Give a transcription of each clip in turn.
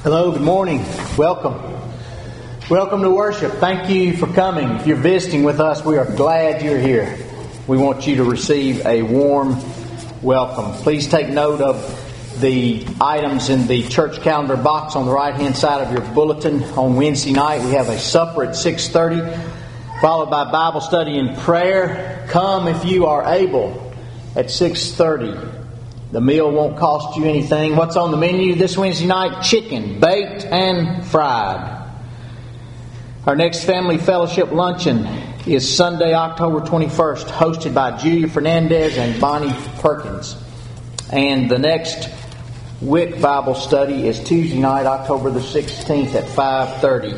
Hello, good morning. Welcome. Welcome to worship. Thank you for coming. If you're visiting with us, we are glad you're here. We want you to receive a warm welcome. Please take note of the items in the church calendar box on the right-hand side of your bulletin. On Wednesday night, we have a supper at 6:30, followed by Bible study and prayer. Come if you are able at 6:30. The meal won't cost you anything. What's on the menu this Wednesday night? Chicken, baked and fried. Our next family fellowship luncheon is Sunday, October 21st, hosted by Julia Fernandez and Bonnie Perkins. And the next WIC Bible study is Tuesday night, October the 16th at 5:30.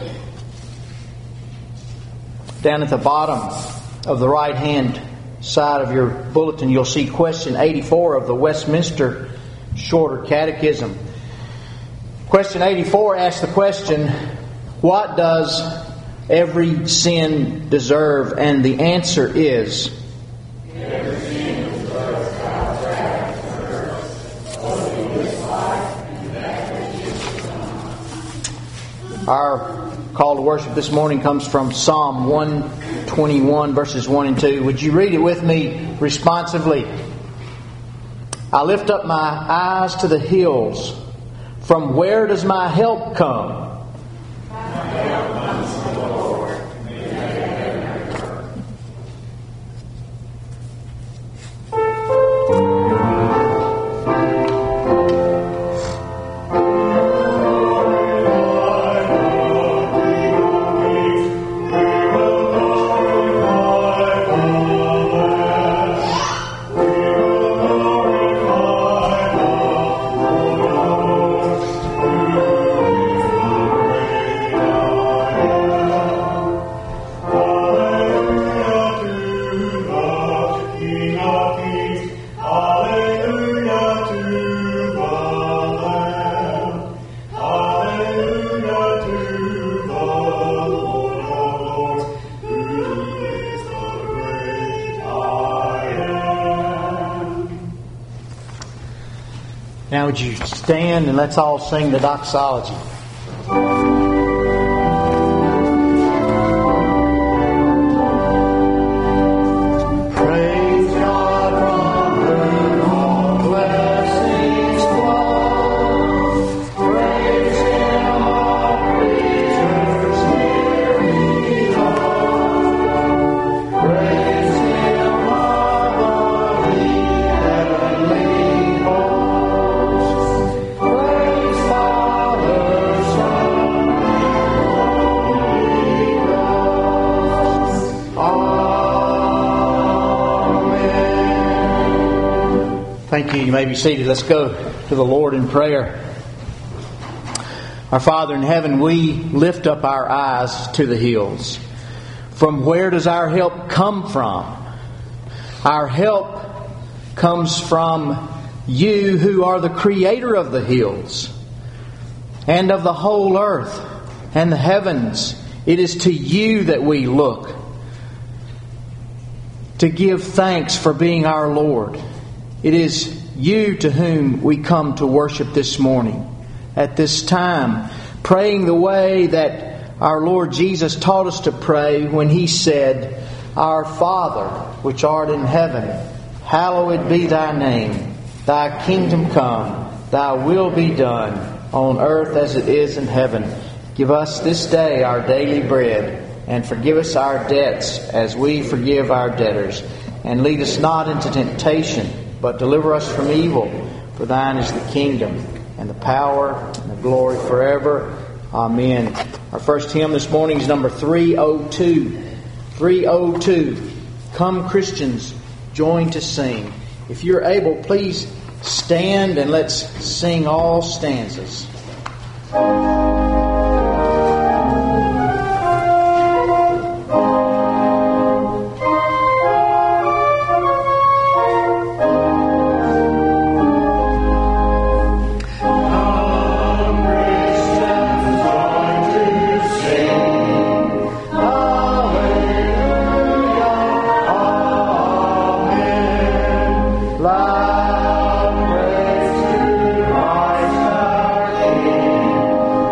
Down at the bottom of the right-hand side of your bulletin, you'll see question 84 of the Westminster Shorter Catechism. Question 84 asks the question, what does every sin deserve? And the answer is, every sin deserves God's wrath. Our call to worship this morning comes from Psalm 121, verses 1 and 2. Would you read it with me responsively? I lift up my eyes to the hills. From where does my help come? My help comes from the Lord, who made heaven and earth. Now would you stand and let's all sing the doxology. Thank you. You may be seated. Let's go to the Lord in prayer. Our Father in heaven, we lift up our eyes to the hills. From where does our help come from? Our help comes from you who are the creator of the hills and of the whole earth and the heavens. It is to you that we look to give thanks for being our Lord. It is you to whom we come to worship this morning, at this time, praying the way that our Lord Jesus taught us to pray when He said, Our Father, which art in heaven, hallowed be thy name. Thy kingdom come, thy will be done, on earth as it is in heaven. Give us this day our daily bread, and forgive us our debts as we forgive our debtors. And lead us not into temptation, but deliver us from evil. For thine is the kingdom, and the power, and the glory forever. Amen. Our first hymn this morning is number 302. 302. Come Christians, join to sing. If you're able, please stand and let's sing all stanzas. Loud praise to Christ our King.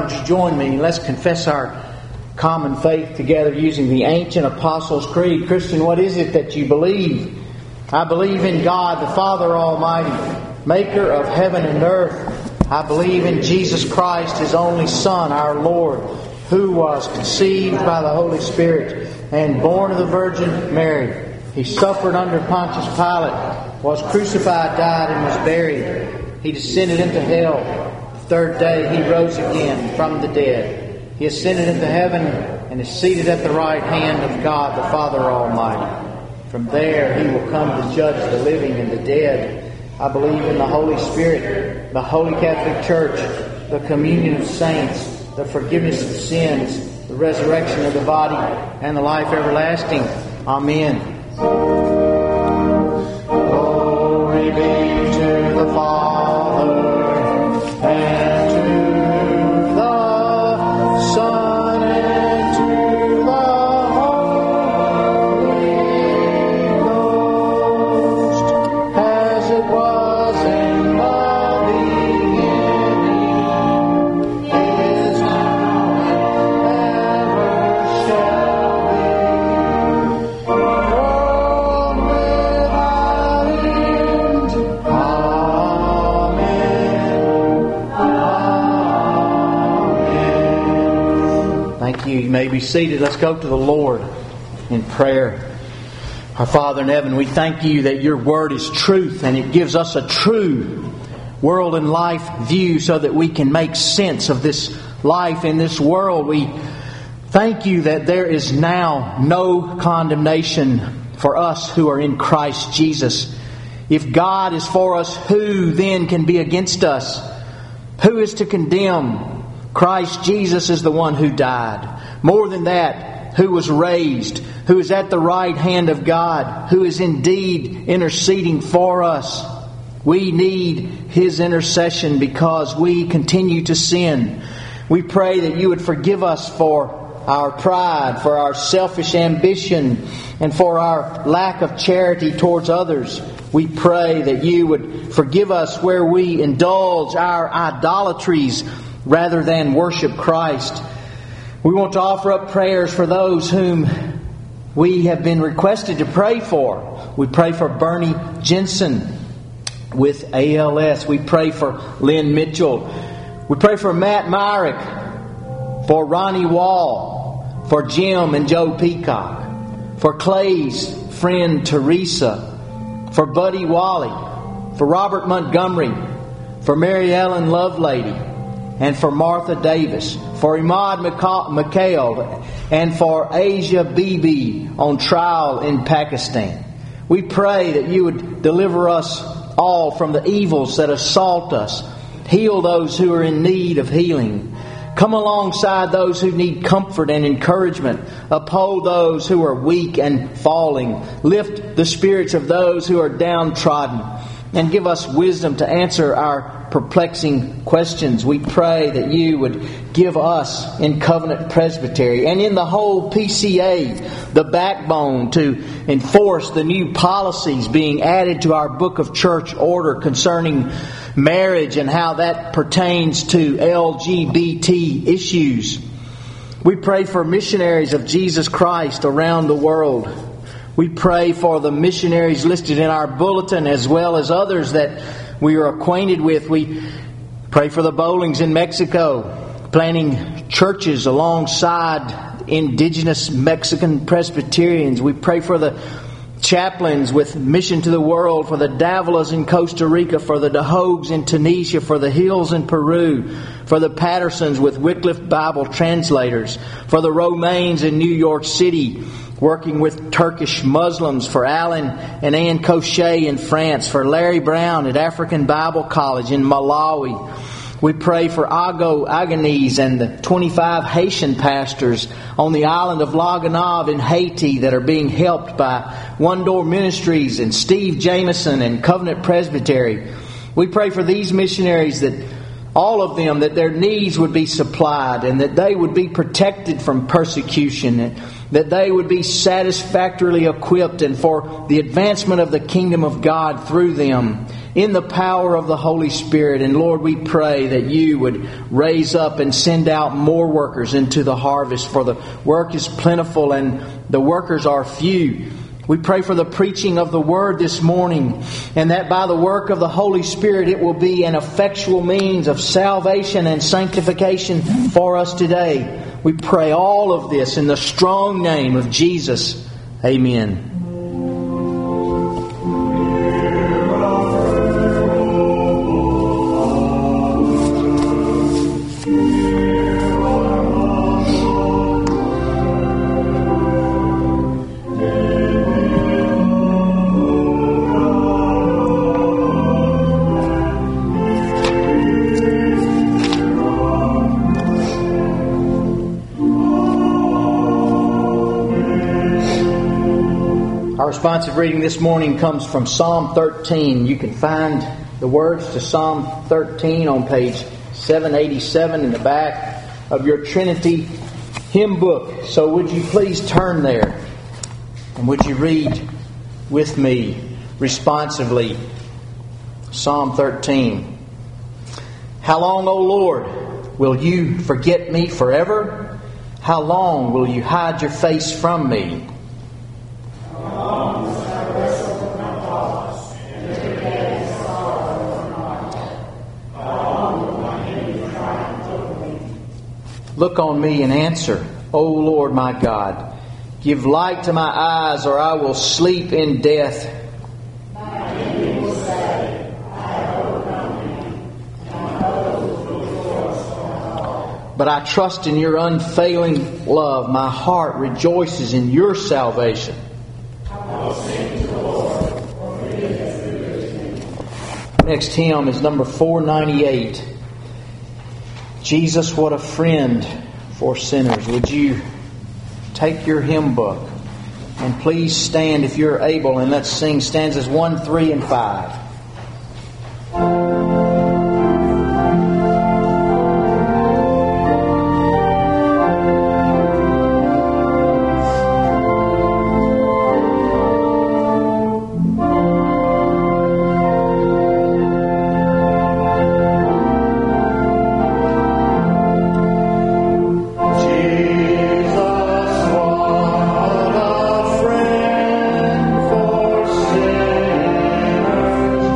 would you join me and let's confess our common faith together using the ancient Apostles' Creed. Christian, what is it that you believe? I believe in God, the Father Almighty, maker of heaven and earth. I believe in Jesus Christ, His only Son, our Lord, who was conceived by the Holy Spirit and born of the Virgin Mary. He suffered under Pontius Pilate, was crucified, died, and was buried. He descended into hell. The third day He rose again from the dead. He ascended into heaven and is seated at the right hand of God, the Father Almighty. From there He will come to judge the living and the dead. I believe in the Holy Spirit, the Holy Catholic Church, the communion of saints, the forgiveness of sins, the resurrection of the body, and the life everlasting. Amen. Glory be to the Father, and to the Son, and to the Holy Ghost, as it was in the beginning, is now, and ever shall be, world without end. Amen. Thank you. You may be seated. Let's go to the Lord in prayer. Our Father in heaven, we thank You that Your Word is truth and it gives us a true world and life view so that we can make sense of this life in this world. We thank You that there is now no condemnation for us who are in Christ Jesus. If God is for us, who then can be against us? Who is to condemn? Christ Jesus is the one who died. More than that, who was raised, who is at the right hand of God, who is indeed interceding for us. We need His intercession because we continue to sin. We pray that You would forgive us for our pride, for our selfish ambition, and for our lack of charity towards others. We pray that You would forgive us where we indulge our idolatries rather than worship Christ. We want to offer up prayers for those whom we have been requested to pray for. We pray for Bernie Jensen with ALS. We pray for Lynn Mitchell. We pray for Matt Myrick, for Ronnie Wall, for Jim and Joe Peacock, for Clay's friend Teresa, for Buddy Wally, for Robert Montgomery, for Mary Ellen Lovelady, and for Martha Davis, for Imad McHale, and for Asia Bibi on trial in Pakistan. We pray that You would deliver us all from the evils that assault us. Heal those who are in need of healing. Come alongside those who need comfort and encouragement. Uphold those who are weak and falling. Lift the spirits of those who are downtrodden. And give us wisdom to answer our perplexing questions. We pray that You would give us in Covenant Presbytery and in the whole PCA the backbone to enforce the new policies being added to our Book of Church Order concerning marriage and how that pertains to LGBT issues. We pray for missionaries of Jesus Christ around the world. We pray for the missionaries listed in our bulletin as well as others that we are acquainted with. We pray for the Bowlings in Mexico, planting churches alongside indigenous Mexican Presbyterians. We pray for the chaplains with Mission to the World, for the Davilas in Costa Rica, for the DeHogues in Tunisia, for the Hills in Peru, for the Pattersons with Wycliffe Bible translators, for the Romaines in New York City, working with Turkish Muslims, for Alan and Ann Cochet in France, for Larry Brown at African Bible College in Malawi. We pray for Ago Agonese and the 25 Haitian pastors on the island of La Gonave in Haiti that are being helped by One Door Ministries and Steve Jameson and Covenant Presbytery. We pray for these missionaries that all of them, that their needs would be supplied and that they would be protected from persecution, and that they would be satisfactorily equipped and for the advancement of the kingdom of God through them. in the power of the Holy Spirit. And Lord, we pray that you would raise up and send out more workers into the harvest, for the work is plentiful and the workers are few. We pray for the preaching of the Word this morning, and that by the work of the Holy Spirit it will be an effectual means of salvation and sanctification for us today. We pray all of this in the strong name of Jesus. Amen. Our responsive reading this morning comes from Psalm 13. You can find the words to Psalm 13 on page 787 in the back of your Trinity hymn book. So would you please turn there, and would you read with me responsively Psalm 13. How long, O Lord, will you forget me forever? How long will you hide your face from me? Look on me and answer, O Lord my God. Give light to my eyes, or I will sleep in death. My enemy will say, I have overcome him, and others will rejoice in my heart. But I trust in your unfailing love. My heart rejoices in your salvation. I will sing to the Lord, for he has been good to me. Next hymn is number 498. Jesus, what a friend for sinners. Would you take your hymn book and please stand if you're able, and let's sing stanzas 1, 3, and 5. For sinners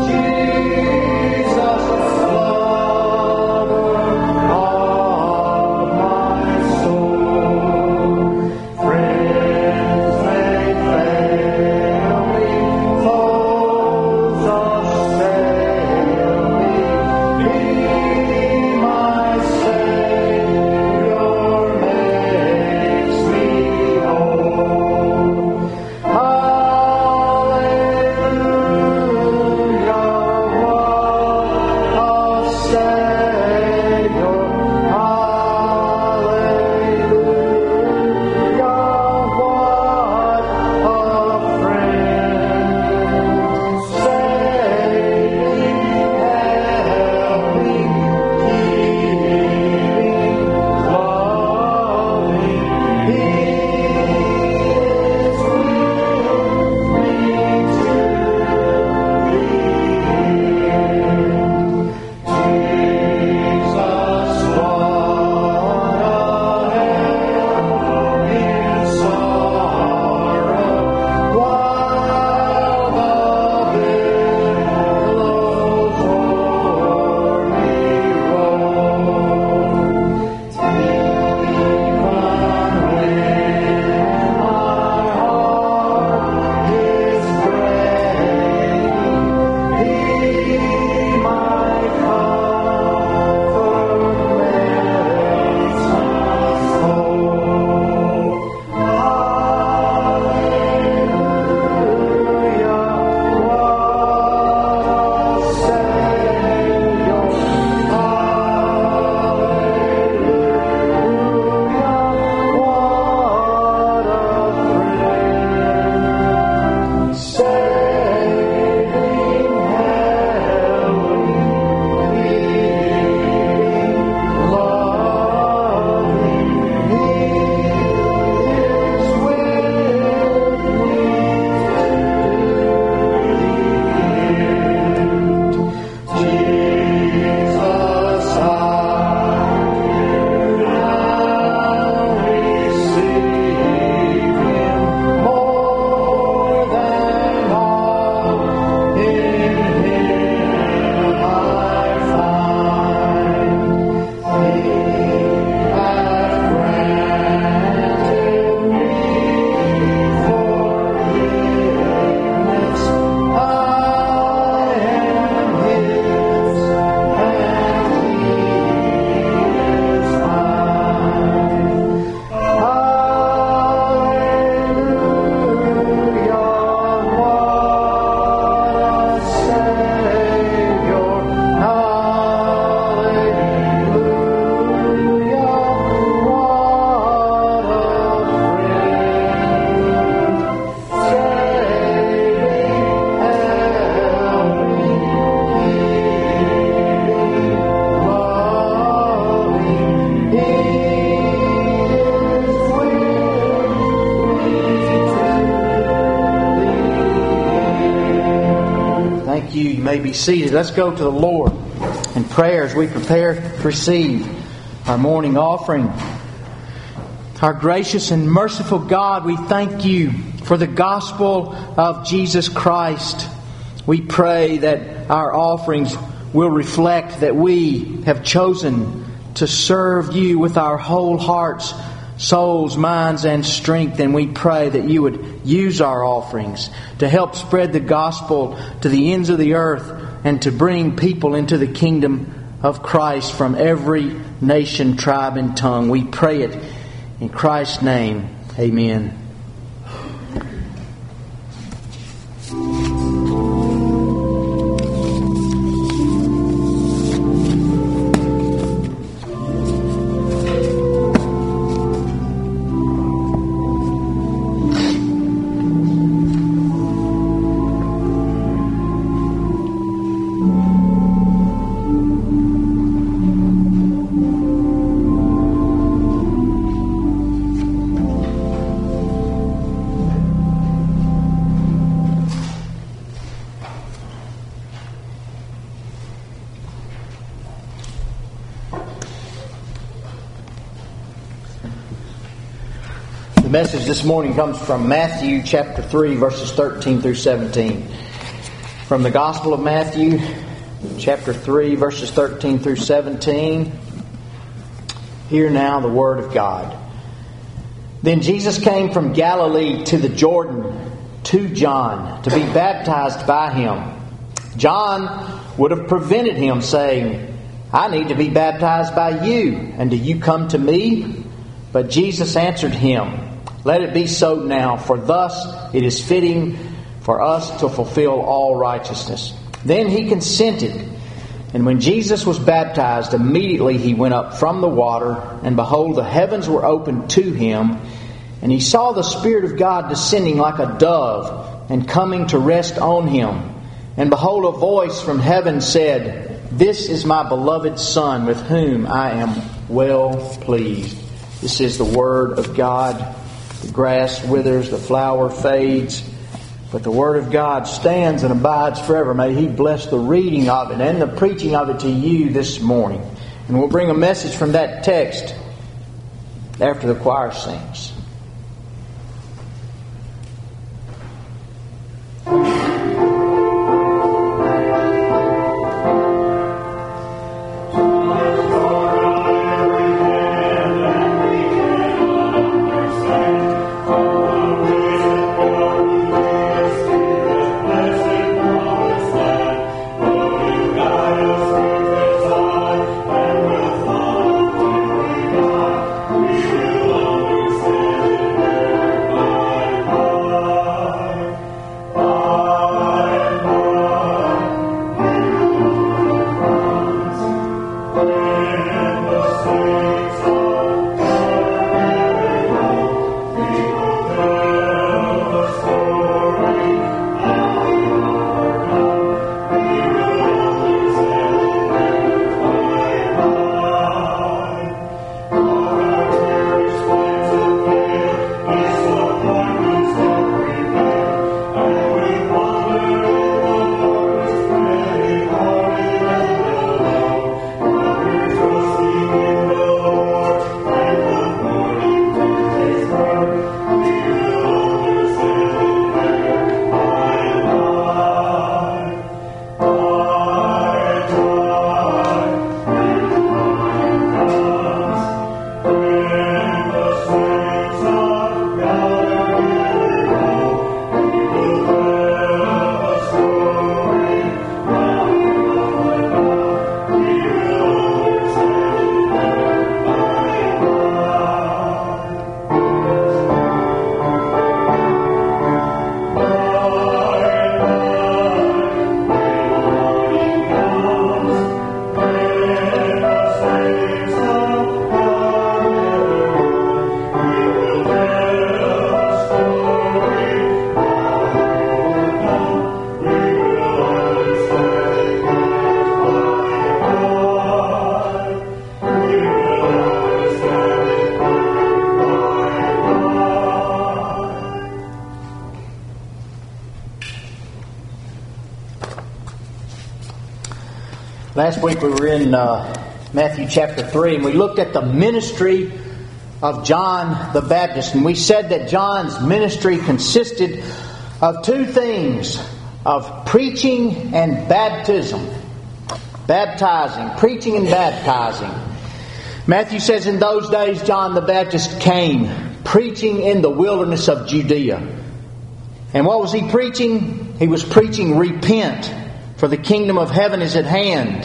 be seated. Let's go to the Lord in prayer as we prepare to receive our morning offering. Our gracious and merciful God, we thank You for the gospel of Jesus Christ. We pray that our offerings will reflect that we have chosen to serve You with our whole hearts, souls, minds, and strength. And we pray that You would use our offerings to help spread the gospel to the ends of the earth and to bring people into the kingdom of Christ from every nation, tribe, and tongue. We pray it in Christ's name. Amen. The message this morning comes from Matthew chapter 3, verses 13 through 17. From the Gospel of Matthew, chapter 3, verses 13 through 17. Hear now the Word of God. Then Jesus came from Galilee to the Jordan to John to be baptized by him. John would have prevented him, saying, "I need to be baptized by you, and do you come to me?" But Jesus answered him, "Let it be so now, for thus it is fitting for us to fulfill all righteousness." Then he consented. And when Jesus was baptized, immediately he went up from the water, and behold, the heavens were opened to him, and he saw the Spirit of God descending like a dove and coming to rest on him. And behold, a voice from heaven said, "This is my beloved Son, with whom I am well pleased." This is the Word of God. The grass withers, the flower fades, but the Word of God stands and abides forever. May He bless the reading of it and the preaching of it to you this morning. And we'll bring a message from that text after the choir sings. We will understand. Last week we were in Matthew chapter 3, and we looked at the ministry of John the Baptist. And we said that John's ministry consisted of two things, of preaching and baptism. Baptizing, preaching and baptizing. Matthew says, in those days John the Baptist came, preaching in the wilderness of Judea. And what was he preaching? He was preaching, repent, for the kingdom of heaven is at hand.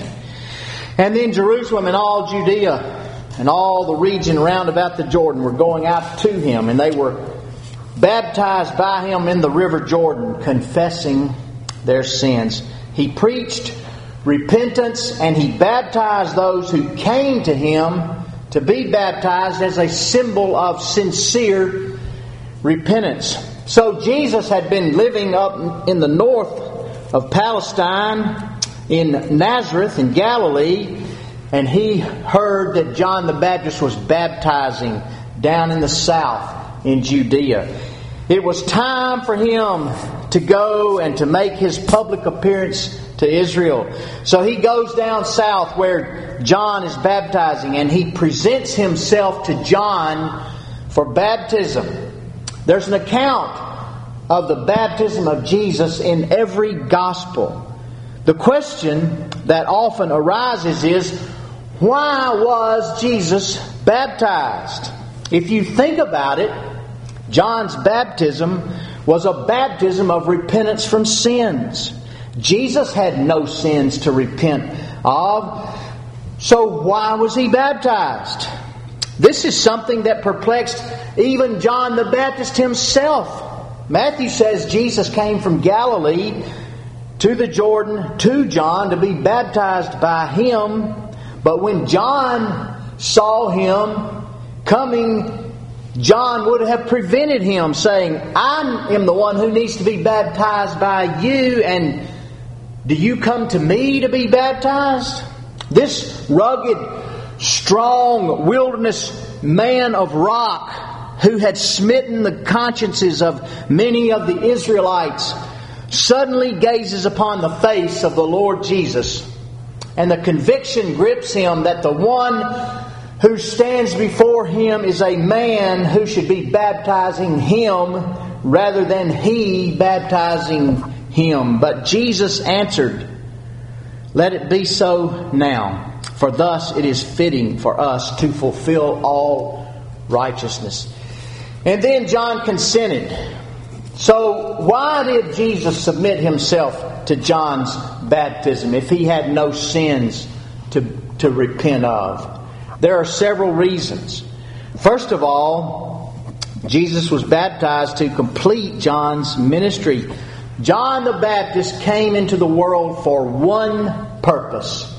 And then Jerusalem and all Judea and all the region round about the Jordan were going out to him, and they were baptized by him in the river Jordan, confessing their sins. He preached repentance, and he baptized those who came to him to be baptized as a symbol of sincere repentance. So Jesus had been living up in the north of Palestine, in Nazareth, in Galilee, and he heard that John the Baptist was baptizing down in the south in Judea. It was time for him to go and to make his public appearance to Israel. So he goes down south where John is baptizing, and he presents himself to John for baptism. There's an account of the baptism of Jesus in every gospel. The question that often arises is, why was Jesus baptized? If you think about it, John's baptism was a baptism of repentance from sins. Jesus had no sins to repent of, so why was he baptized? This is something that perplexed even John the Baptist himself. Matthew says Jesus came from Galilee to the Jordan to John to be baptized by him. But when John saw him coming, John would have prevented him, saying, I am the one who needs to be baptized by you, and do you come to me to be baptized? This rugged, strong wilderness man of rock, who had smitten the consciences of many of the Israelites, suddenly gazes upon the face of the Lord Jesus, and the conviction grips him that the one who stands before him is a man who should be baptizing him rather than he baptizing him. But Jesus answered, let it be so now, for thus it is fitting for us to fulfill all righteousness. And then John consented. So why did Jesus submit himself to John's baptism if he had no sins to repent of? There are several reasons. First of all, Jesus was baptized to complete John's ministry. John the Baptist came into the world for one purpose.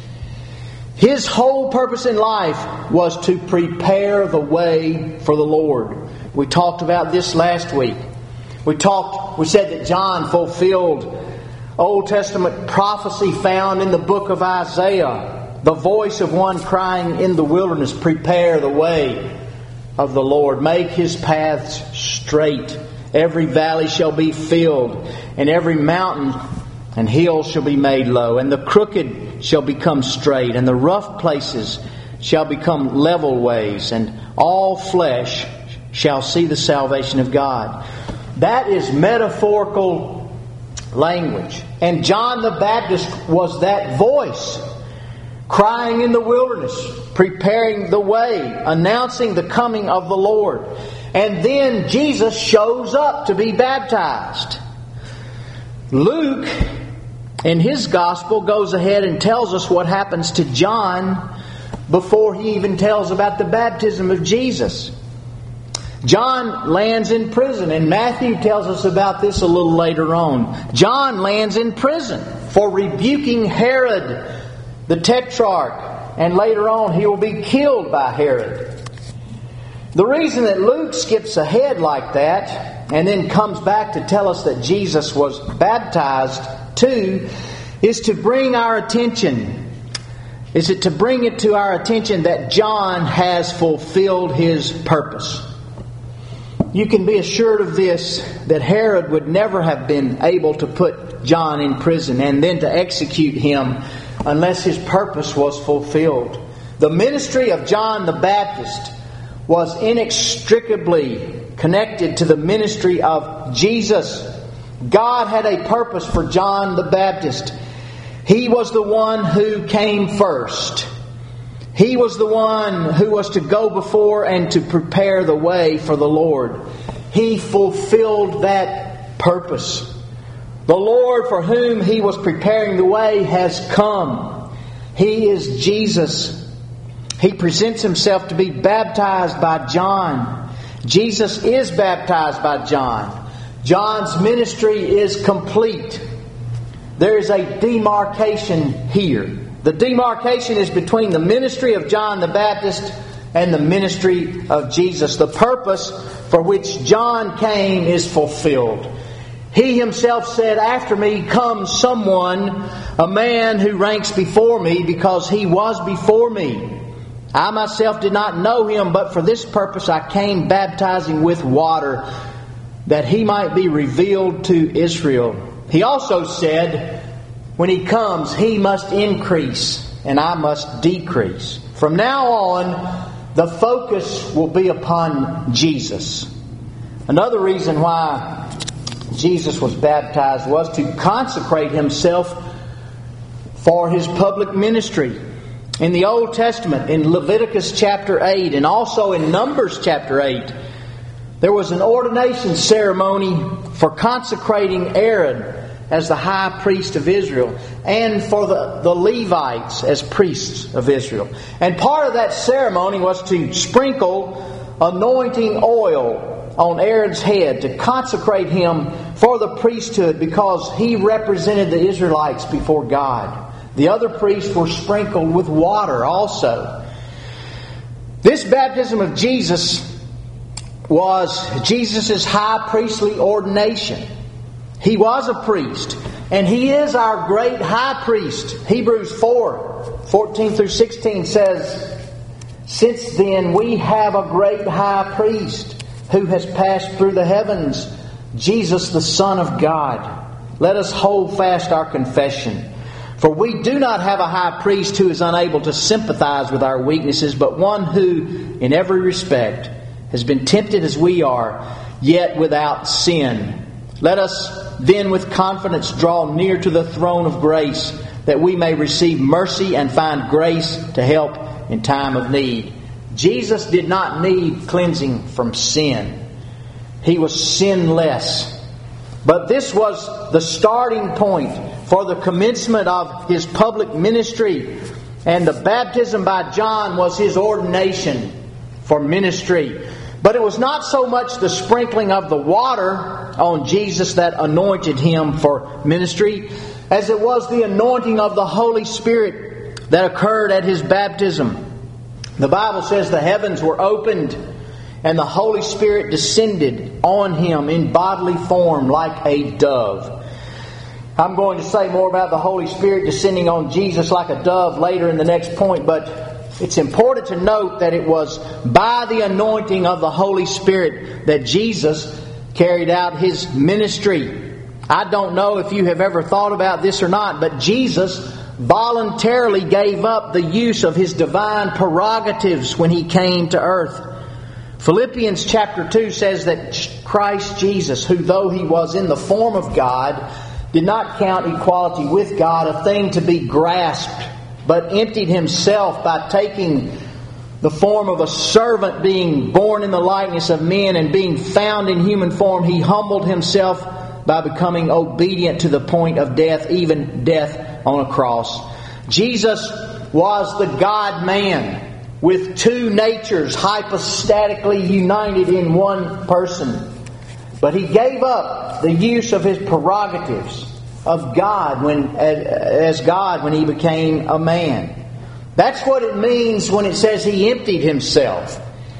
His whole purpose in life was to prepare the way for the Lord. We talked about this last week. We said that John fulfilled Old Testament prophecy found in the book of Isaiah. The voice of one crying in the wilderness, prepare the way of the Lord. Make his paths straight. Every valley shall be filled, and every mountain and hill shall be made low. And the crooked shall become straight, and the rough places shall become level ways, and all flesh shall see the salvation of God. That is metaphorical language. And John the Baptist was that voice, crying in the wilderness, preparing the way, announcing the coming of the Lord. And then Jesus shows up to be baptized. Luke, in his gospel, goes ahead and tells us what happens to John before he even tells about the baptism of Jesus. John lands in prison, and Matthew tells us about this a little later on. John lands in prison for rebuking Herod, the Tetrarch, and later on he will be killed by Herod. The reason that Luke skips ahead like that and then comes back to tell us that Jesus was baptized too is to bring our attention. Is it to bring it to our attention that John has fulfilled his purpose? You can be assured of this, that Herod would never have been able to put John in prison and then to execute him unless his purpose was fulfilled. The ministry of John the Baptist was inextricably connected to the ministry of Jesus. God had a purpose for John the Baptist. He was the one who came first. He was the one who was to go before and to prepare the way for the Lord. He fulfilled that purpose. The Lord for whom He was preparing the way has come. He is Jesus. He presents Himself to be baptized by John. Jesus is baptized by John. John's ministry is complete. There is a demarcation here. The demarcation is between the ministry of John the Baptist and the ministry of Jesus. The purpose for which John came is fulfilled. He himself said, "After me comes someone, a man who ranks before me, because he was before me. I myself did not know him, but for this purpose I came baptizing with water, that he might be revealed to Israel." He also said, when He comes, He must increase and I must decrease. From now on, the focus will be upon Jesus. Another reason why Jesus was baptized was to consecrate Himself for His public ministry. In the Old Testament, in Leviticus chapter 8 and also in Numbers chapter 8, there was an ordination ceremony for consecrating Aaron as the high priest of Israel, and for the Levites as priests of Israel. And part of that ceremony was to sprinkle anointing oil on Aaron's head to consecrate him for the priesthood, because he represented the Israelites before God. The other priests were sprinkled with water also. This baptism of Jesus was Jesus' high priestly ordination. He was a priest, and He is our great high priest. Hebrews 4:14 through 16 says, "Since then we have a great high priest who has passed through the heavens, Jesus the Son of God. Let us hold fast our confession. For we do not have a high priest who is unable to sympathize with our weaknesses, but one who, in every respect, has been tempted as we are, yet without sin. Let us then with confidence draw near to the throne of grace, that we may receive mercy and find grace to help in time of need." Jesus did not need cleansing from sin. He was sinless. But this was the starting point for the commencement of His public ministry, and the baptism by John was His ordination for ministry. But it was not so much the sprinkling of the water on Jesus that anointed Him for ministry, as it was the anointing of the Holy Spirit that occurred at His baptism. The Bible says the heavens were opened and the Holy Spirit descended on Him in bodily form like a dove. I'm going to say more about the Holy Spirit descending on Jesus like a dove later in the next point, but it's important to note that it was by the anointing of the Holy Spirit that Jesus carried out His ministry. I don't know if you have ever thought about this or not, but Jesus voluntarily gave up the use of His divine prerogatives when He came to earth. Philippians chapter 2 says that Christ Jesus, who though He was in the form of God, did not count equality with God a thing to be grasped, but emptied Himself by taking the form of a servant, being born in the likeness of men, and being found in human form, He humbled Himself by becoming obedient to the point of death, even death on a cross. Jesus was the God-man with two natures hypostatically united in one person. But He gave up the use of His prerogatives of God as God when He became a man. That's what it means when it says He emptied Himself.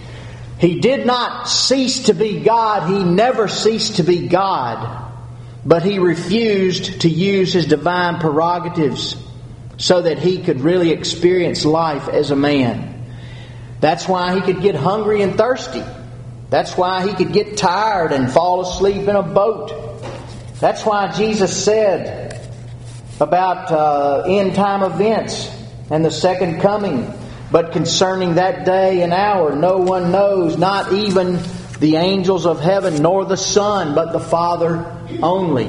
He did not cease to be God. He never ceased to be God. But He refused to use His divine prerogatives so that He could really experience life as a man. That's why He could get hungry and thirsty. That's why He could get tired and fall asleep in a boat. That's why Jesus said about end time events and the second coming. But concerning that day and hour, no one knows, not even the angels of heaven, nor the Son, but the Father only.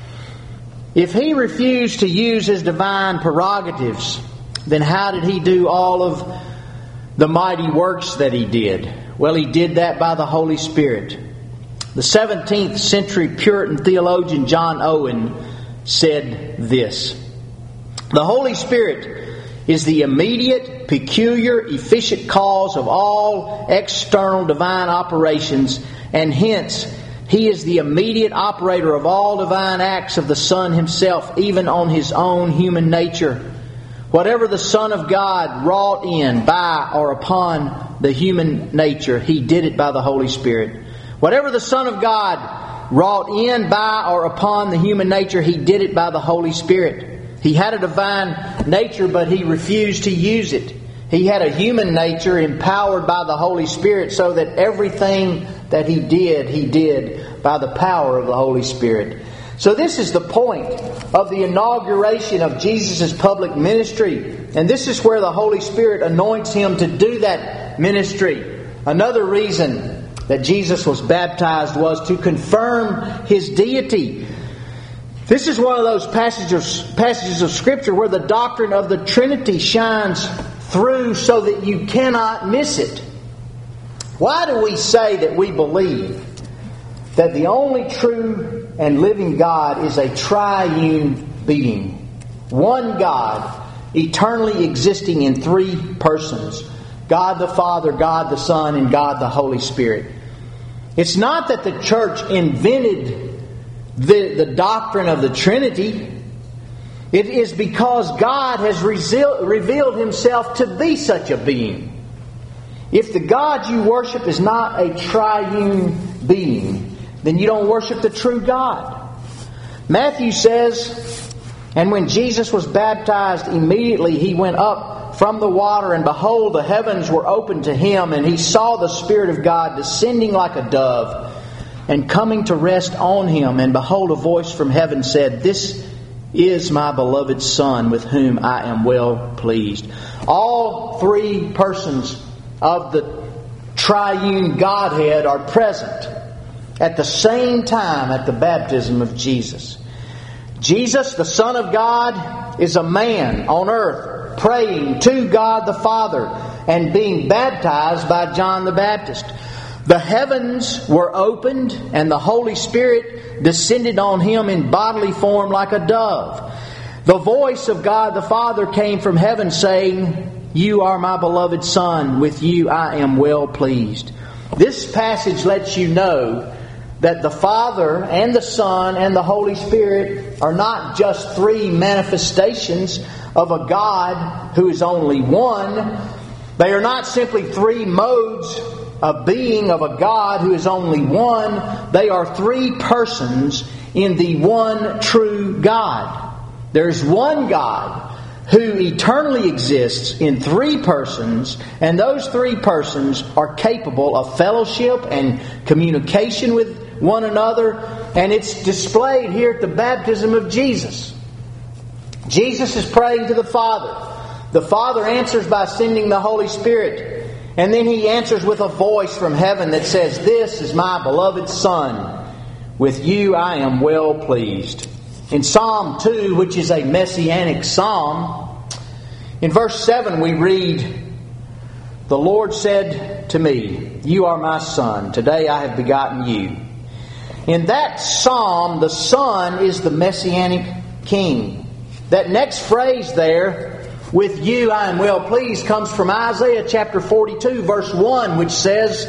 If He refused to use His divine prerogatives, then how did He do all of the mighty works that He did? Well, He did that by the Holy Spirit. The 17th century Puritan theologian John Owen said this: "The Holy Spirit is the immediate, peculiar, efficient cause of all external divine operations, and hence He is the immediate operator of all divine acts of the Son Himself, even on His own human nature. Whatever the Son of God wrought in, by, or upon the human nature, He did it by the Holy Spirit. Whatever the Son of God wrought in, by, or upon the human nature, He did it by the Holy Spirit. He had a divine nature, but He refused to use it. He had a human nature empowered by the Holy Spirit, so that everything that He did by the power of the Holy Spirit." So this is the point of the inauguration of Jesus' public ministry. And this is where the Holy Spirit anoints Him to do that ministry. Another reason that Jesus was baptized was to confirm His deity. This is one of those passages of Scripture where the doctrine of the Trinity shines through so that you cannot miss it. Why do we say that we believe that the only true and living God is a triune being? One God, eternally existing in three persons: God the Father, God the Son, and God the Holy Spirit. It's not that the church invented the doctrine of the Trinity. It is because God has revealed Himself to be such a being. If the God you worship is not a triune being, then you don't worship the true God. Matthew says, "And when Jesus was baptized, immediately He went up from the water, and behold, the heavens were opened to Him, and He saw the Spirit of God descending like a dove, and coming to rest on Him. And behold, a voice from heaven said, 'This is my beloved Son, with whom I am well pleased.'" All three persons of the triune Godhead are present at the same time at the baptism of Jesus. Jesus, the Son of God, is a man on earth praying to God the Father and being baptized by John the Baptist. The heavens were opened, and the Holy Spirit descended on Him in bodily form like a dove. The voice of God the Father came from heaven saying, "You are my beloved Son, with you I am well pleased." This passage lets you know that the Father and the Son and the Holy Spirit are not just three manifestations of a God who is only one. They are not simply three modes of being of a God who is only one. They are three persons in the one true God. There's one God who eternally exists in three persons, and those three persons are capable of fellowship and communication with one another, and it's displayed here at the baptism of Jesus. Jesus is praying to the Father. The Father answers by sending the Holy Spirit. And then He answers with a voice from heaven that says, "This is my beloved Son. With you I am well pleased." In Psalm 2, which is a messianic psalm, in verse 7 we read, "The Lord said to me, 'You are my Son. Today I have begotten you.'" In that psalm, the Son is the messianic King. That next phrase there, "With you I am well pleased," comes from Isaiah chapter 42, verse 1, which says,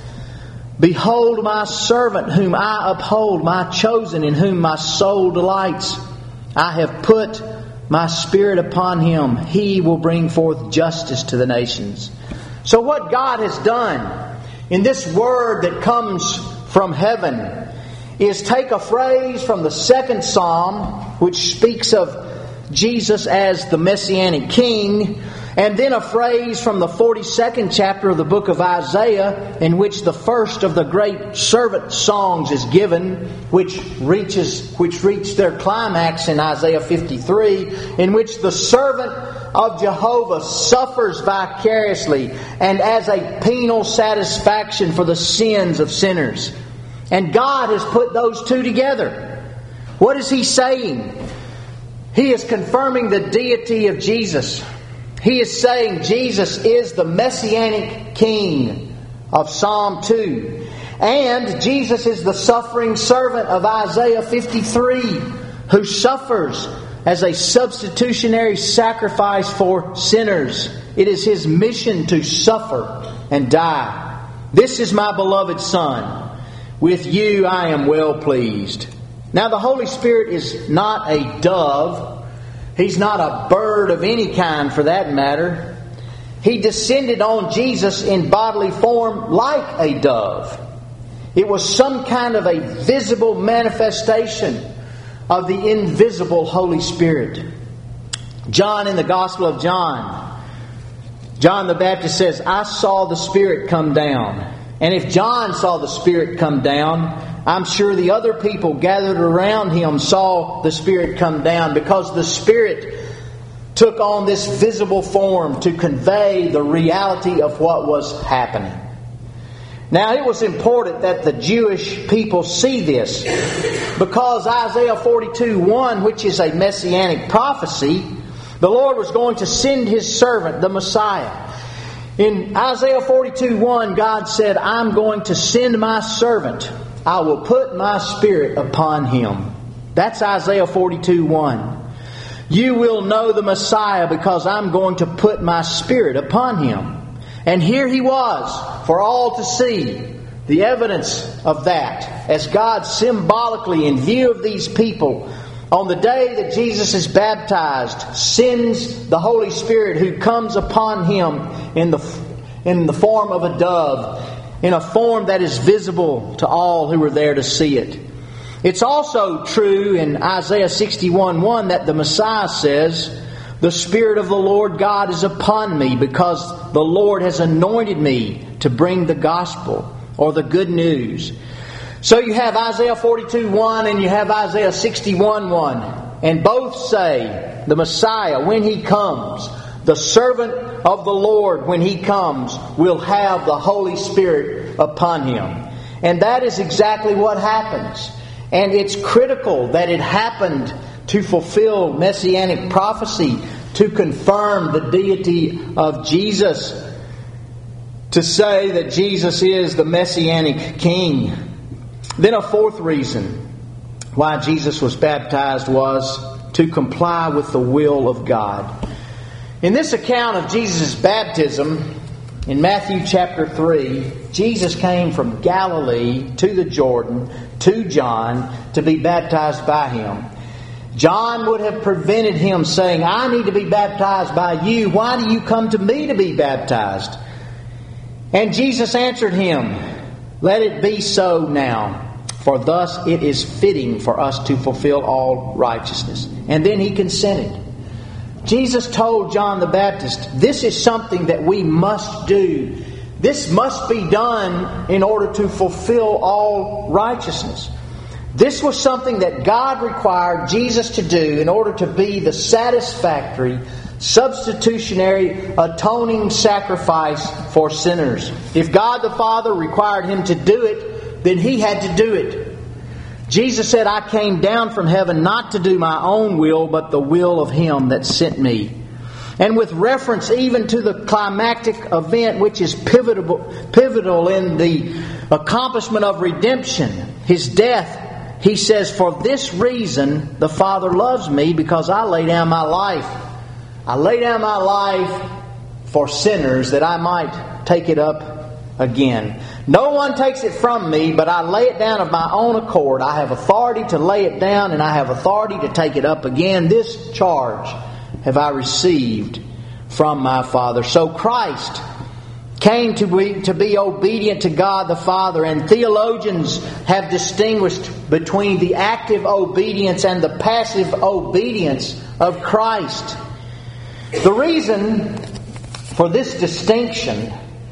"Behold my servant whom I uphold, my chosen in whom my soul delights. I have put my Spirit upon him. He will bring forth justice to the nations." So what God has done in this word that comes from heaven is take a phrase from the second psalm, which speaks of Jesus as the Messianic King, And then a phrase from the 42nd chapter of the book of Isaiah, in which the first of the great servant songs is given, which reach their climax in Isaiah 53, in which the servant of Jehovah suffers vicariously and as a penal satisfaction for the sins of sinners. And God has put those two together. What is He saying? He is confirming the deity of Jesus. He is saying Jesus is the Messianic King of Psalm 2. And Jesus is the suffering servant of Isaiah 53, who suffers as a substitutionary sacrifice for sinners. It is His mission to suffer and die. This is my beloved Son. With you I am well pleased. Now the Holy Spirit is not a dove. He's not a bird of any kind for that matter. He descended on Jesus in bodily form like a dove. It was some kind of a visible manifestation of the invisible Holy Spirit. John, in the Gospel of John, John the Baptist says, I saw the Spirit come down. And if John saw the Spirit come down, I'm sure the other people gathered around him saw the Spirit come down, because the Spirit took on this visible form to convey the reality of what was happening. Now, it was important that the Jewish people see this, because Isaiah 42:1, which is a messianic prophecy, the Lord was going to send His servant, the Messiah. In Isaiah 42:1, God said, I'm going to send my servant. I will put my Spirit upon him. That's Isaiah 42:1. You will know the Messiah because I'm going to put my Spirit upon him. And here He was for all to see, the evidence of that, as God symbolically, in view of these people, on the day that Jesus is baptized, sends the Holy Spirit, who comes upon Him in the form of a dove, in a form that is visible to all who were there to see it. It's also true in Isaiah 61:1 that the Messiah says, the Spirit of the Lord God is upon me, because the Lord has anointed me to bring the gospel, or the good news. So you have Isaiah 42:1 and you have Isaiah 61:1. And both say the Messiah, when He comes, the servant of the Lord, when He comes, will have the Holy Spirit upon him. And that is exactly what happens. And it's critical that it happened to fulfill messianic prophecy, to confirm the deity of Jesus, to say that Jesus is the Messianic King. Then a fourth reason why Jesus was baptized was to comply with the will of God. In this account of Jesus' baptism, in Matthew chapter 3, Jesus came from Galilee to the Jordan to John to be baptized by him. John would have prevented him, saying, I need to be baptized by you. Why do you come to me to be baptized? And Jesus answered him, Let it be so now, for thus it is fitting for us to fulfill all righteousness. And then He consented. Jesus told John the Baptist, this is something that we must do. This must be done in order to fulfill all righteousness. This was something that God required Jesus to do in order to be the satisfactory, substitutionary, atoning sacrifice for sinners. If God the Father required Him to do it, then He had to do it. Jesus said, I came down from heaven not to do my own will, but the will of Him that sent me. And with reference even to the climactic event, which is pivotal in the accomplishment of redemption, His death, He says, for this reason the Father loves me, because I lay down my life. I lay down my life for sinners, that I might take it up again. No one takes it from me, but I lay it down of my own accord. I have authority to lay it down, and I have authority to take it up again. This charge have I received from my Father. So Christ came to be obedient to God the Father, and theologians have distinguished between the active obedience and the passive obedience of Christ. The reason For this distinction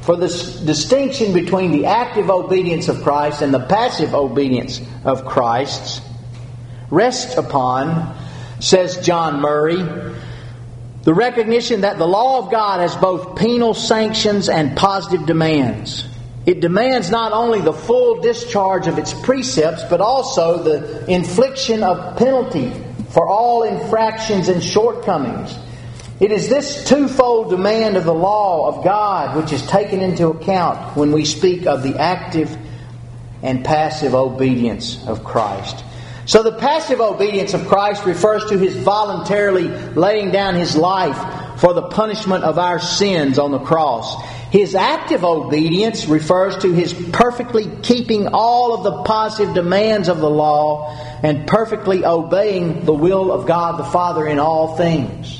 between the active obedience of Christ and the passive obedience of Christ rests upon, says John Murray, the recognition that the law of God has both penal sanctions and positive demands. It demands not only the full discharge of its precepts, but also the infliction of penalty for all infractions and shortcomings. It is this twofold demand of the law of God which is taken into account when we speak of the active and passive obedience of Christ. So the passive obedience of Christ refers to His voluntarily laying down His life for the punishment of our sins on the cross. His active obedience refers to His perfectly keeping all of the positive demands of the law and perfectly obeying the will of God the Father in all things.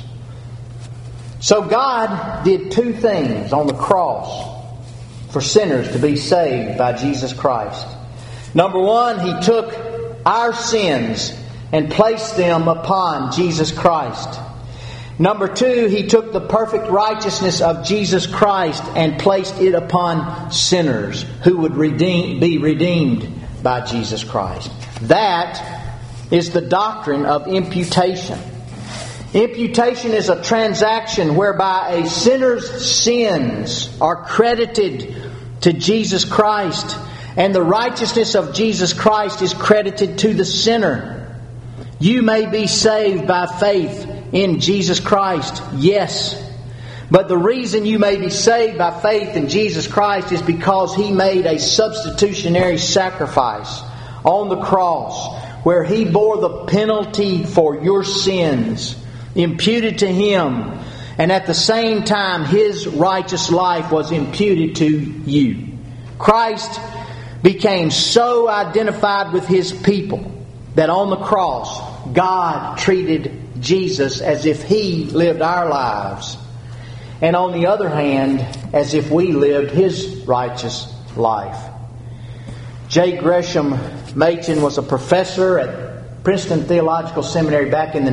So God did two things on the cross for sinners to be saved by Jesus Christ. Number one, He took our sins and placed them upon Jesus Christ. Number two, He took the perfect righteousness of Jesus Christ and placed it upon sinners who would be redeemed by Jesus Christ. That is the doctrine of imputation. Imputation is a transaction whereby a sinner's sins are credited to Jesus Christ, and the righteousness of Jesus Christ is credited to the sinner. You may be saved by faith in Jesus Christ, yes. But the reason you may be saved by faith in Jesus Christ is because He made a substitutionary sacrifice on the cross where He bore the penalty for your sins, imputed to Him, and at the same time His righteous life was imputed to you. Christ became so identified with His people that on the cross God treated Jesus as if He lived our lives, and on the other hand as if we lived His righteous life. J. Gresham Machen was a professor at Princeton Theological Seminary back in the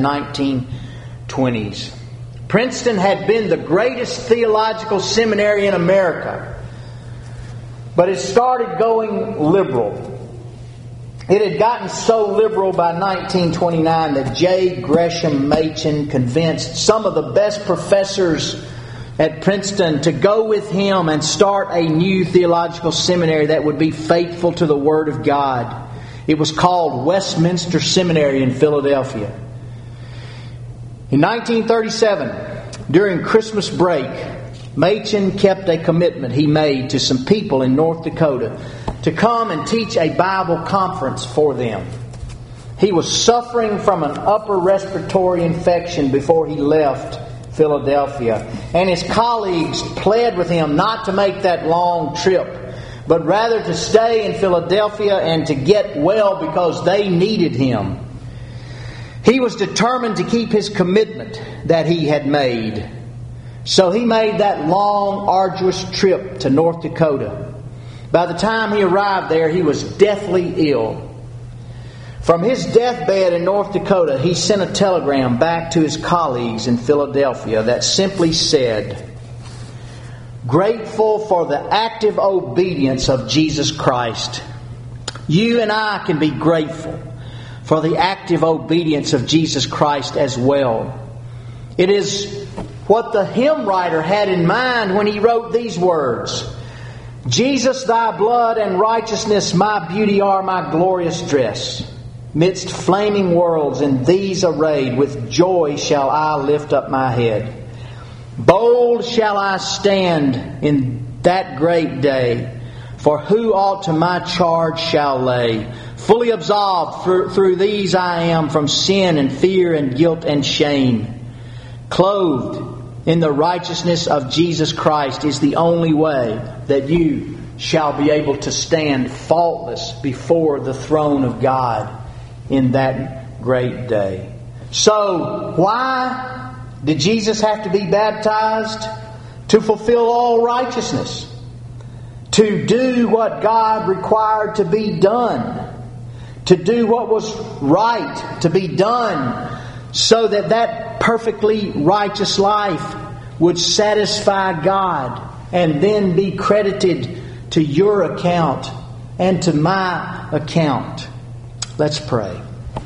1920s. Princeton had been the greatest theological seminary in America, but it started going liberal. It had gotten so liberal by 1929 that J. Gresham Machen convinced some of the best professors at Princeton to go with him and start a new theological seminary that would be faithful to the Word of God. It was called Westminster Seminary in Philadelphia. In 1937, during Christmas break, Machen kept a commitment he made to some people in North Dakota to come and teach a Bible conference for them. He was suffering from an upper respiratory infection before he left Philadelphia, and his colleagues pled with him not to make that long trip, but rather to stay in Philadelphia and to get well because they needed him. He was determined to keep his commitment that he had made. So he made that long, arduous trip to North Dakota. By the time he arrived there, he was deathly ill. From his deathbed in North Dakota, he sent a telegram back to his colleagues in Philadelphia that simply said, "Grateful for the active obedience of Jesus Christ." You and I can be grateful for the active obedience of Jesus Christ as well. It is what the hymn writer had in mind when he wrote these words: "Jesus, thy blood and righteousness, my beauty are my glorious dress. Midst flaming worlds in these arrayed, with joy shall I lift up my head. Bold shall I stand in that great day, for who aught to my charge shall lay? Fully absolved through these I am from sin and fear and guilt and shame. Clothed in the righteousness of Jesus Christ is the only way that you shall be able to stand faultless before the throne of God in that great day." So, why did Jesus have to be baptized? To fulfill all righteousness. To do what God required to be done. To do what was right to be done, so that that perfectly righteous life would satisfy God and then be credited to your account and to my account. Let's pray.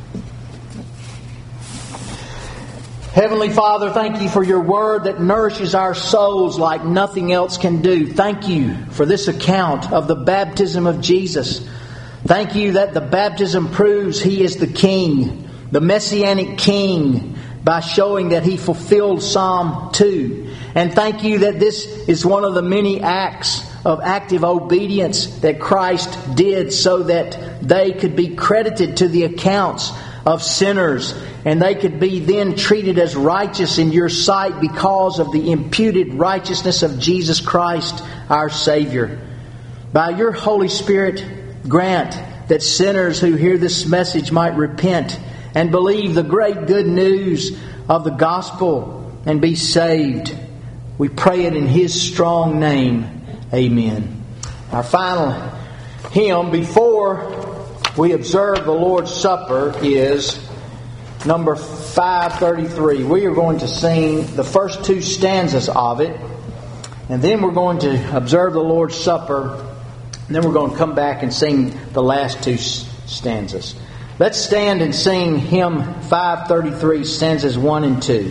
Heavenly Father, thank you for your word that nourishes our souls like nothing else can do. Thank you for this account of the baptism of Jesus. Thank you that the baptism proves He is the King, the Messianic King, by showing that He fulfilled Psalm 2. And thank you that this is one of the many acts of active obedience that Christ did so that they could be credited to the accounts of sinners, and they could be then treated as righteous in your sight because of the imputed righteousness of Jesus Christ, our Savior. By your Holy Spirit, grant that sinners who hear this message might repent and believe the great good news of the gospel and be saved. We pray it in His strong name. Amen. Our final hymn before we observe the Lord's Supper is number 533. We are going to sing the first two stanzas of it, and then we're going to observe the Lord's Supper, and then we're going to come back and sing the last two stanzas. Let's stand and sing hymn 533, stanzas 1 and 2.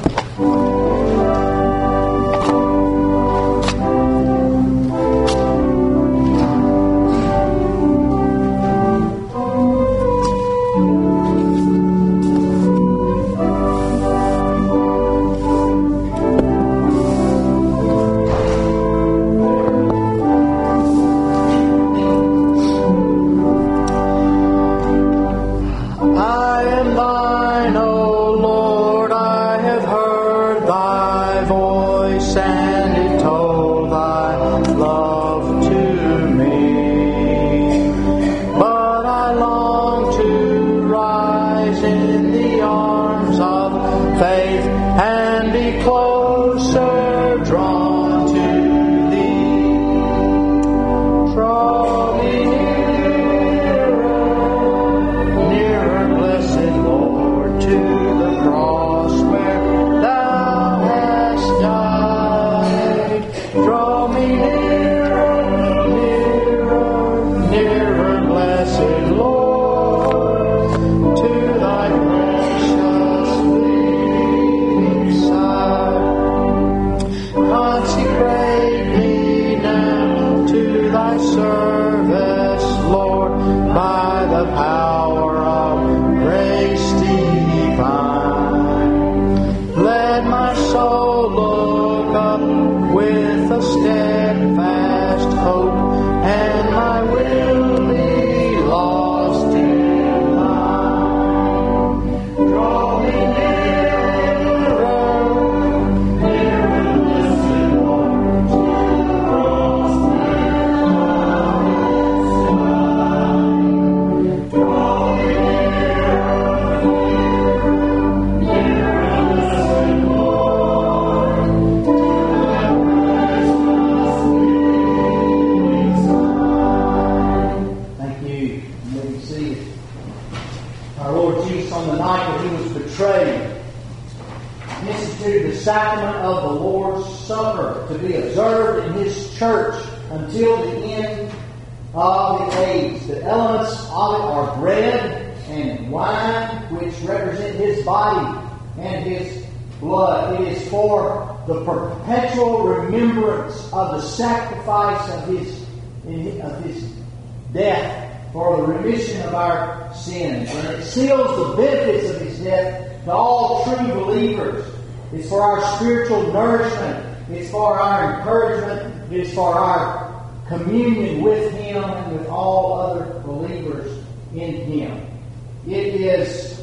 The perpetual remembrance of the sacrifice of His death for the remission of our sins. And it seals the benefits of His death to all true believers. It's for our spiritual nourishment. It's for our encouragement. It's for our communion with Him and with all other believers in Him. It is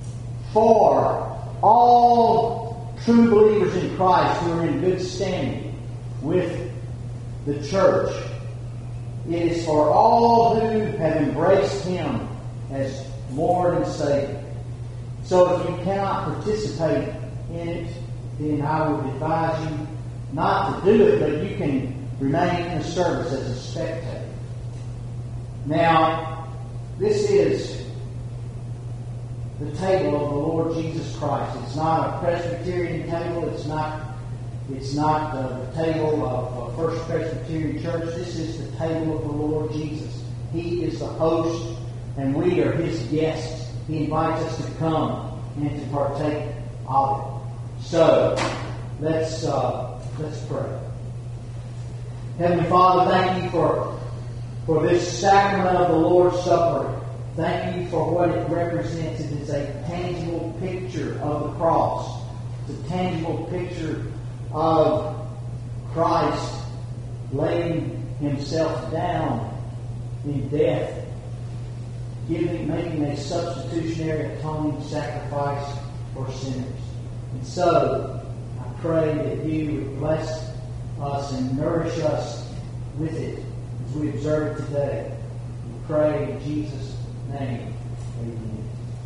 for all true believers in Christ who are in good standing with the church. It is for all who have embraced Him as Lord and Savior. So if you cannot participate in it, then I would advise you not to do it, but you can remain in the service as a spectator. Now, this is the table of the Lord Jesus Christ. It's not a Presbyterian table. It's not It's not the table of First Presbyterian Church. This is the table of the Lord Jesus. He is the host, and we are His guests. He invites us to come and to partake of it. So, let's pray. Heavenly Father, thank you for this sacrament of the Lord's Supper. Thank you for what it represents. It is a tangible picture of the cross. It's a tangible picture of Christ laying Himself down in death, making a substitutionary atoning sacrifice for sinners. And so, I pray that you would bless us and nourish us with it as we observe it today. We pray in Jesus' name. Amen.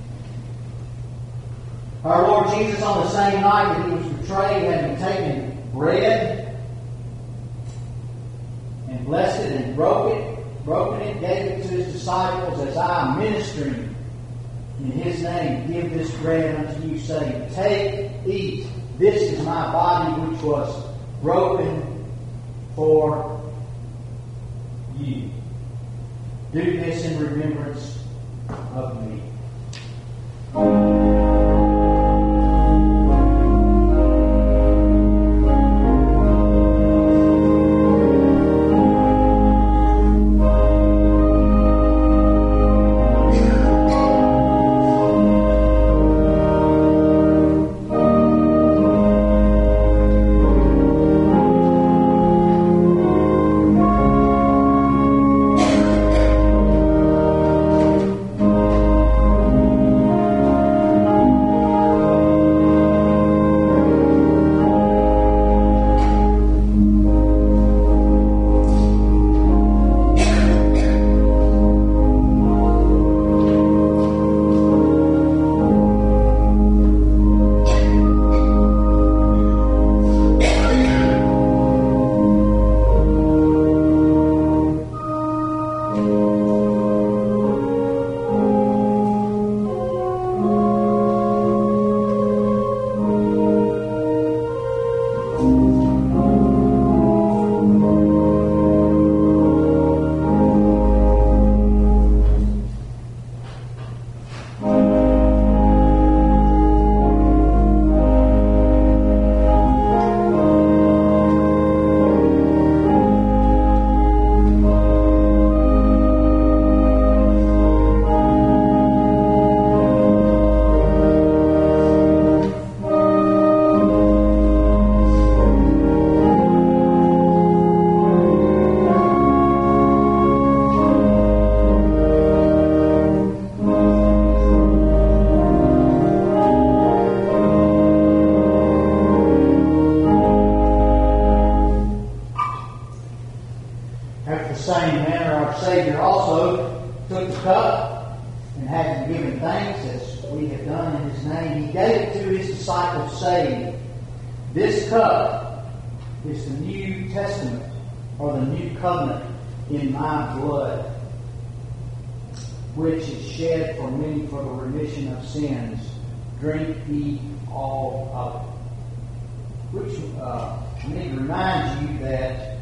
Our Lord Jesus, on the same night that He was betrayed, having taken bread and blessed it and broken it, gave it to His disciples, as I am ministering in His name, give this bread unto you, saying, take, eat, this is my body which was broken for you. Do this in remembrance of me. This cup is the New Testament, or the New Covenant, in my blood, which is shed for many for the remission of sins. Drink ye all of it. Which I need to remind you that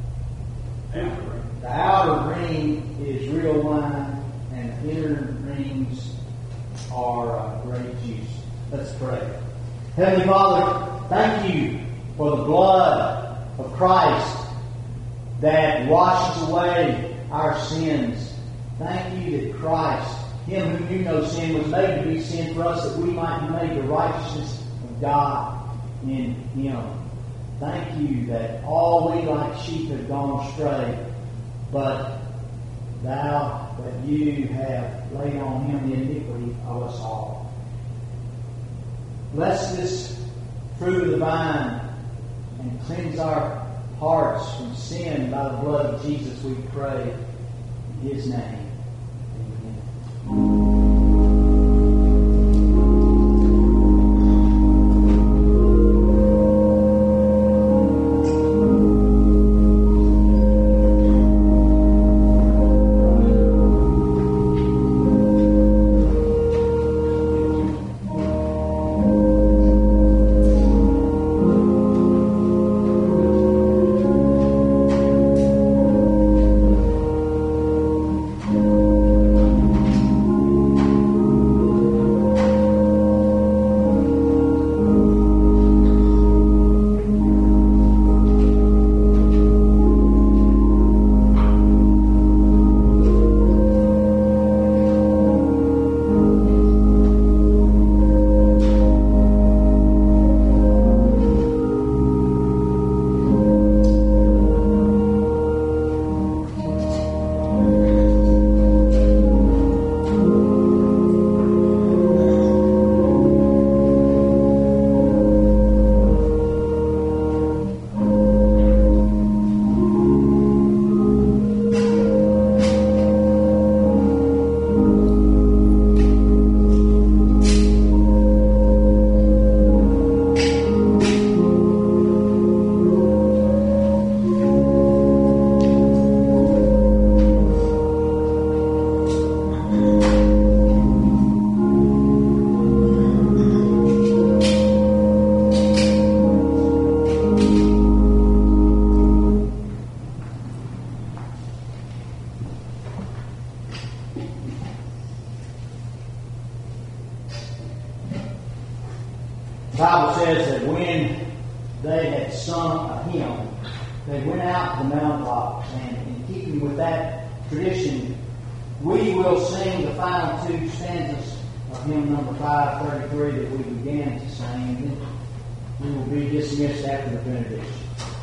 the outer ring is real wine, and the inner rings are grape juice. Let's pray. Heavenly Father, thank you for the blood of Christ that washes away our sins. Thank you that Christ, Him who knew no sin, was made to be sin for us, that we might be made the righteousness of God in Him. Thank you that all we like sheep have gone astray, but that you have laid on Him the iniquity of us all. Bless this fruit of the vine and cleanse our hearts from sin by the blood of Jesus, we pray in His name. Amen. had sung a hymn, they went out to the mountaintops, and in keeping with that tradition, we will sing the final two stanzas of hymn number 533 that we began to sing, and then we will be dismissed after the benediction.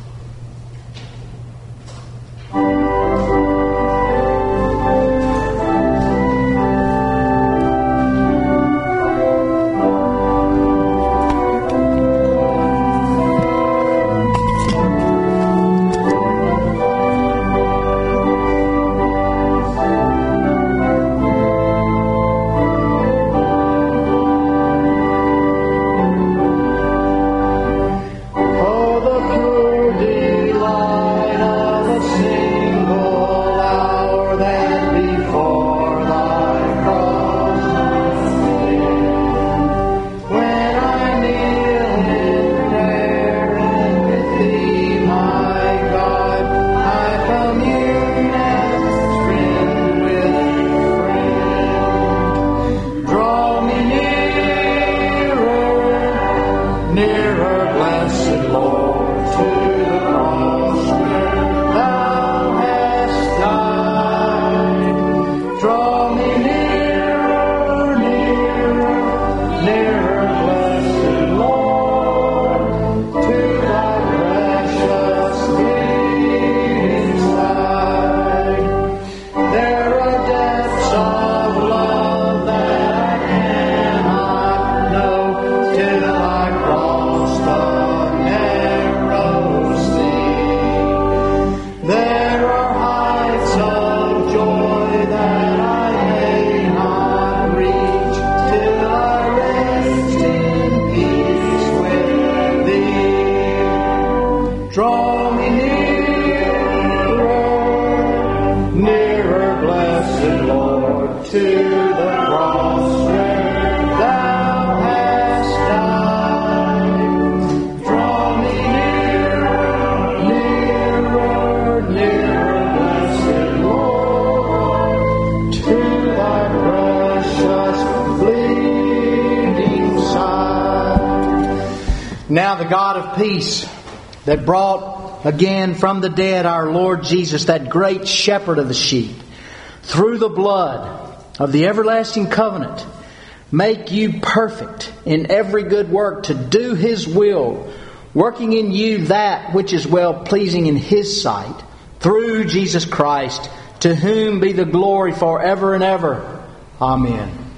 Now the God of peace, that brought again from the dead our Lord Jesus, that great shepherd of the sheep, through the blood of the everlasting covenant, make you perfect in every good work to do His will, working in you that which is well pleasing in His sight, through Jesus Christ, to whom be the glory forever and ever. Amen.